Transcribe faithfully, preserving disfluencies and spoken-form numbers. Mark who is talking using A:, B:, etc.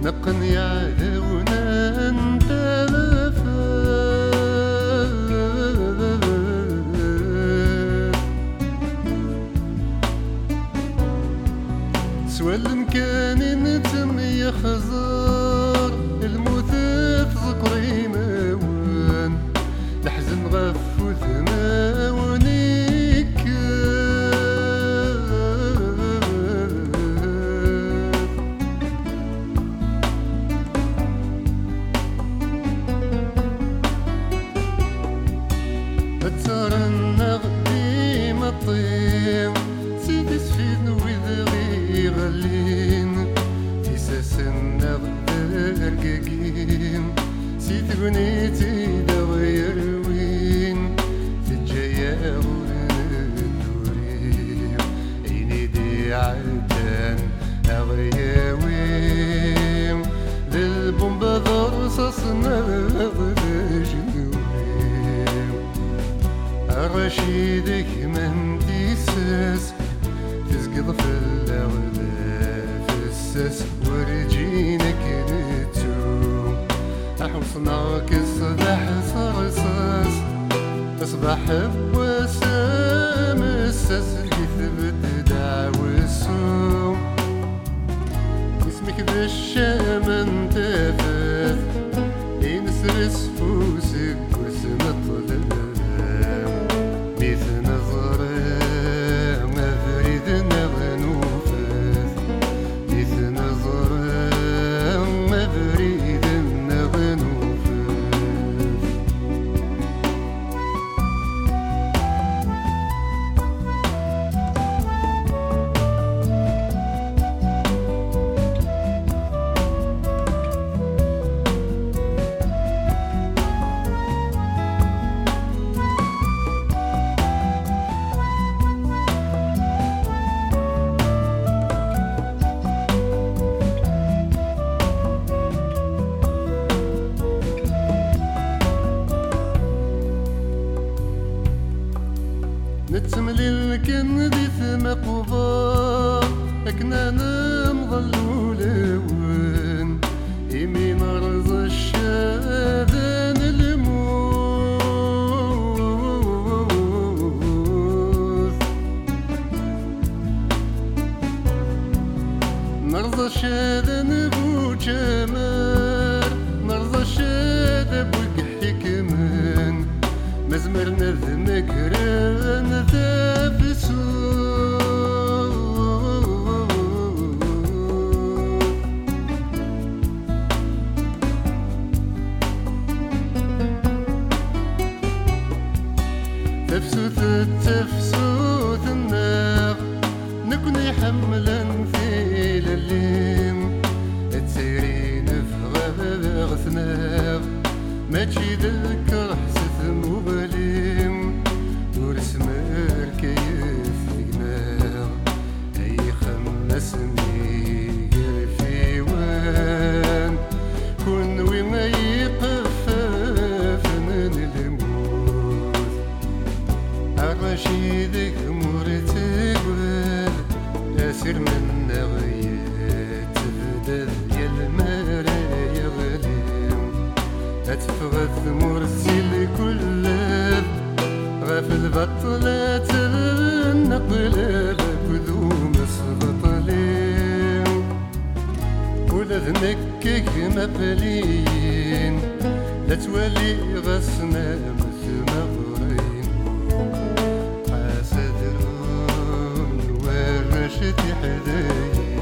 A: نقن يعذونا انتلفت سوى المكان نتم يخزر الموت في ذكري ماوان نحزن غف وثماونيك ترى غدي مطيم سيدي سفين وذغي غلين تساسنا غدا رقاقين سيد بنيتي دغير وين تجايا ورندوري عيني دي عدان أغياويم للبومبا ضرصصنا غدا جنوري رشيدك من تيساس تسقط في الأغلى في الساس ورجينك نتوم أحوصناك الصدح صرصاص أصبح بوسام الساس يثبت دعوة السوم اسمك بالشام انتفاث ينسرس فوسك واسم الطلب بيث نظرة ما فريد نغنوفث بيث نظرة ما فريد نغنوفث نتملي الكن دي ثم قضاء أكنا نمظلو لون يمين أرض الشاذان الموت نرضى الشاذان بو جمال نرضى الشاذ بوقحي كمان مزمر نذمك ران ثابسو تفسوث التفسوث النار نكوني حملا في الليم تسيرين في غابة غثناغ ما تجي ذكر حسث مغليم ورسمر كيف دماغ اي خمس ميقر في وان كون وما يقفاف من الموت الرشيدك مرتقبل اسير من نغيات تبدل يا المرايا غليم أتفغث مرسل كل غاف البطلة النقلة كذوم السبطلين ولا ذنكك مبليين لا تولي غسنا مثل مغرين حاسدرون ورشتي حدايين